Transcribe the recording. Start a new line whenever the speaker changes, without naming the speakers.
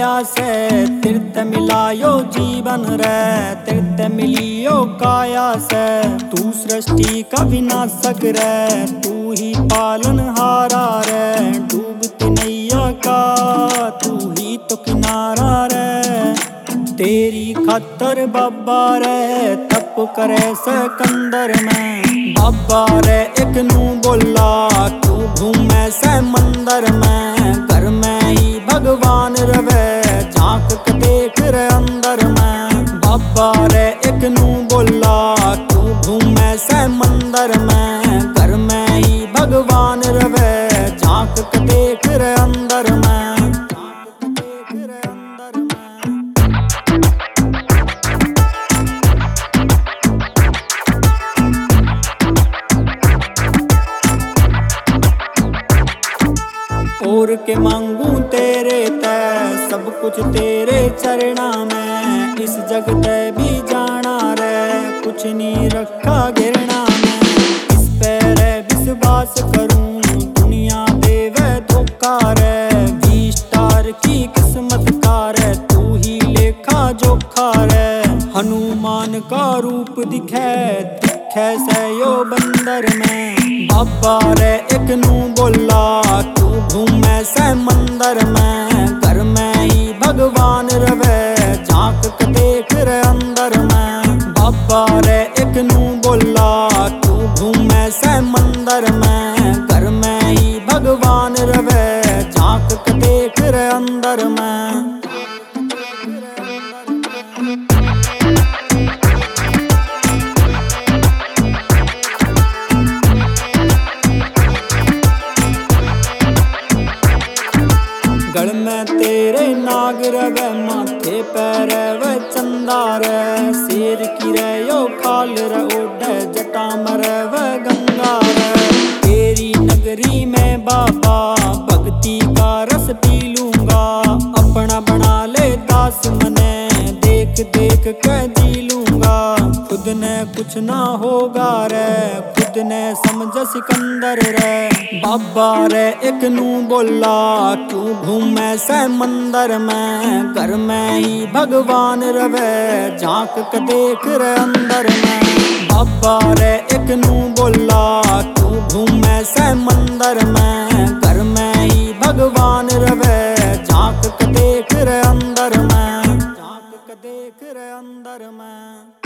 माया से तीर्थ मिलायो जीवन रे, तीर्थ मिलियो काया से। तू सृष्टि का विनाशक रे, तू ही पालन हारा रे। डूबती नैया का तू ही तो किनारा रे। तेरी खातर बाबा रे तप करे सिकंदर में। बाबा रे एक नू बोला तू घूमे से मंदिर में। घर में ही भगवान रवे झांक के देख रे अंदर में। बाबा रे एक नू बोला तू घूमे से मंदिर में। घर में ही भगवान रवे झांक के देख रे अंदर में। और के मांगू तेरे ते सब कुछ तेरे चरणा में। इस जग ते भी जाना रे कुछ नहीं रखा गिरना में। इस पे रे विश्वास करूं दुनिया देवे धोखा रे। 20 स्टार की किस्मत का रे तू ही लेखा जोखा रे। हनुमान का रूप दिखे से यो बंदर में। बाबा रे एक नू बोला तू घूमे से मंदिर में। घर में ही भगवान रवे झांक के देख रे अंदर में। बाबा रे एक नू बोला तू घूमे से मंदिर में। घर में ही भगवान रवे झांक के देख रे अंदर में। गल में तेरे नाग रवे माथे पैर वे चंदा रे। शेर की रे यो खाल रे ओढ़े जटा मरे वे गंगा रे। तेरी नगरी में बाबा भक्ति का रस पी लूंगा। अपना बना ले दास मने देख देख के जी लूंगा। खुद ने कुछ ना होगा रे खुद ने समझ सिकंदर रे। बाबा रे एक नू बोला तू घूमे से मंदिर में। घर में ही भगवान रवे झांक के देख रे अंदर में। बाबा रे एक नू बोला तू घूमे से मंदिर में। घर में ही भगवान रवे झांक के देख रे अंदर में। झांक के देख रे अंदर में।